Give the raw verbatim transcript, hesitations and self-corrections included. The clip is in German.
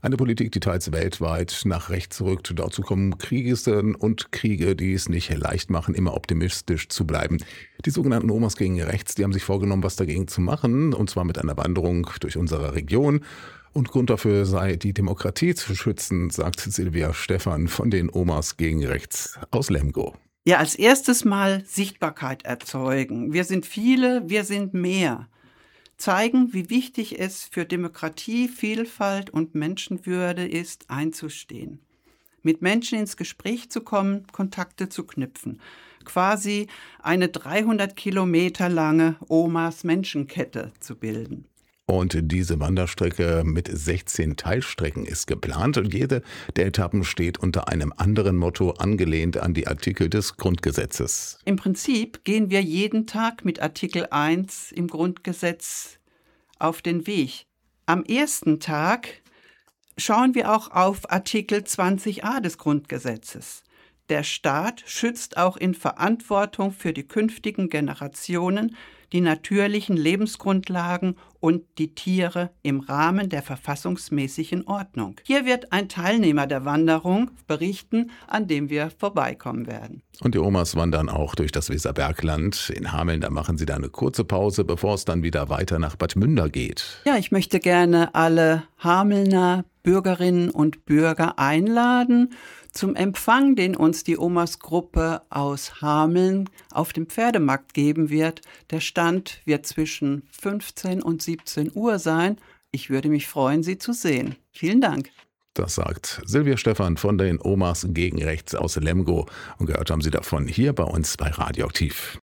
Eine Politik, die teils weltweit nach rechts rückt. Dazu kommen Kriegisten und Kriege, die es nicht leicht machen, immer optimistisch zu bleiben. Die sogenannten Omas gegen rechts, die haben sich vorgenommen, was dagegen zu machen, und zwar mit einer Wanderung durch unsere Region. Und Grund dafür sei, die Demokratie zu schützen, sagt Silvia Stephan von den Omas gegen rechts aus Lemgo. Ja, als erstes Mal Sichtbarkeit erzeugen. Wir sind viele, wir sind mehr. Zeigen, wie wichtig es für Demokratie, Vielfalt und Menschenwürde ist, einzustehen. Mit Menschen ins Gespräch zu kommen, Kontakte zu knüpfen. Quasi eine dreihundert Kilometer lange Omas-Menschenkette zu bilden. Und diese Wanderstrecke mit sechzehn Teilstrecken ist geplant und jede der Etappen steht unter einem anderen Motto, angelehnt an die Artikel des Grundgesetzes. Im Prinzip gehen wir jeden Tag mit Artikel eins im Grundgesetz auf den Weg. Am ersten Tag schauen wir auch auf Artikel zwanzig a des Grundgesetzes. Der Staat schützt auch in Verantwortung für die künftigen Generationen die natürlichen Lebensgrundlagen und die Tiere im Rahmen der verfassungsmäßigen Ordnung. Hier wird ein Teilnehmer der Wanderung berichten, an dem wir vorbeikommen werden. Und die Omas wandern auch durch das Weserbergland. In Hameln, da machen sie da eine kurze Pause, bevor es dann wieder weiter nach Bad Münder geht. Ja, ich möchte gerne alle Hamelner Bürgerinnen und Bürger einladen zum Empfang, den uns die Omas-Gruppe aus Hameln auf dem Pferdemarkt geben wird. Der Stand wird zwischen fünfzehn und siebzehn Uhr sein. Ich würde mich freuen, Sie zu sehen. Vielen Dank. Das sagt Silvia Stephan von den Omas gegen rechts aus Lemgo. Und gehört haben Sie davon hier bei uns bei Radioaktiv.